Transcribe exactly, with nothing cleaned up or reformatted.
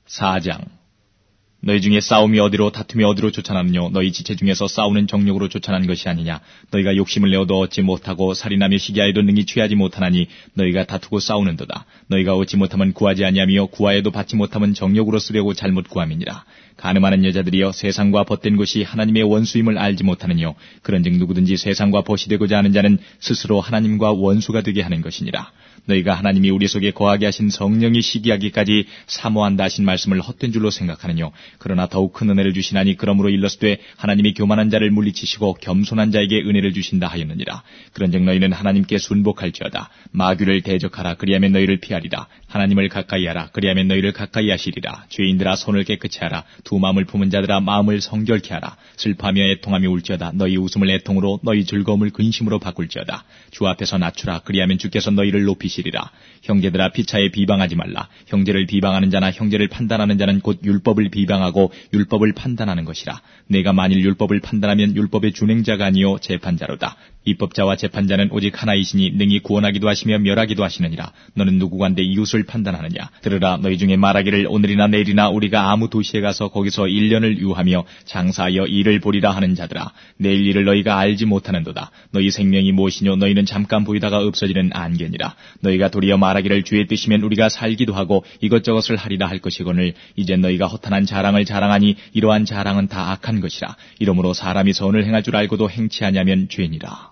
사 장. 너희 중에 싸움이 어디로 다툼이 어디로 쫓아나느뇨? 너희 지체 중에서 싸우는 정욕으로 쫓아난 것이 아니냐? 너희가 욕심을 내어도 얻지 못하고 살인하며 시기하여도 능히 취하지 못하나니 너희가 다투고 싸우는도다. 너희가 얻지 못하면 구하지 아니하며 구하여도 받지 못하면 정욕으로 쓰려고 잘못 구함이니라. 간음하는 여자들이여 세상과 벗된 것이 하나님의 원수임을 알지 못하느뇨? 그런즉 누구든지 세상과 벗이 되고자 하는 자는 스스로 하나님과 원수가 되게 하는 것이니라. 너희가 하나님이 우리 속에 거하게 하신 성령이 시기하기까지 사모한다 하신 말씀을 헛된 줄로 생각하느뇨? 그러나 더욱 큰 은혜를 주시나니 그러므로 일렀으되 하나님이 교만한 자를 물리치시고 겸손한 자에게 은혜를 주신다 하였느니라. 그런즉 너희는 하나님께 순복할지어다. 마귀를 대적하라. 그리하면 너희를 피하리라. 하나님을 가까이 하라. 그리하면 너희를 가까이 하시리라. 죄인들아 손을 깨끗이 하라. 두 마음을 품은 자들아 마음을 성결케 하라. 슬퍼하며 애통하며 울지어다. 너희 웃음을 애통으로 너희 즐거움을 근심으로 바꿀지어다. 주 앞에서 낮추라. 그리하면 주께서 너희를 높이시리라. 형제들아 피차에 비방하지 말라. 형제를 비방하는 자나 형제를 판단하는 자는 곧 율법을 비방하고 율법을 판단하는 것이라. 내가 만일 율법을 판단하면 율법의 준행자가 아니요 재판자로다. 입법자와 재판자는 오직 하나이시니 능히 구원하기도 하시며 멸하기도 하시느니라. 너는 누구간데 이웃을 판단하느냐? 들으라. 너희 중에 말하기를 오늘이나 내일이나 우리가 아무 도시에 가서 거기서 일 년을 유하며 장사하여 일을 보리라 하는 자들아. 내일 일을 너희가 알지 못하는도다. 너희 생명이 무엇이뇨? 너희는 잠깐 보이다가 없어지는 안개니라. 너희가 도리어 말하기를 주의 뜻이면 우리가 살기도 하고 이것저것을 하리라 할 것이거늘 이제 너희가 허탄한 자랑을 자랑하니 이러한 자랑은 다 악한 것이라. 이러므로 사람이 선을 행할 줄 알고도 행치 아니하면 죄니라.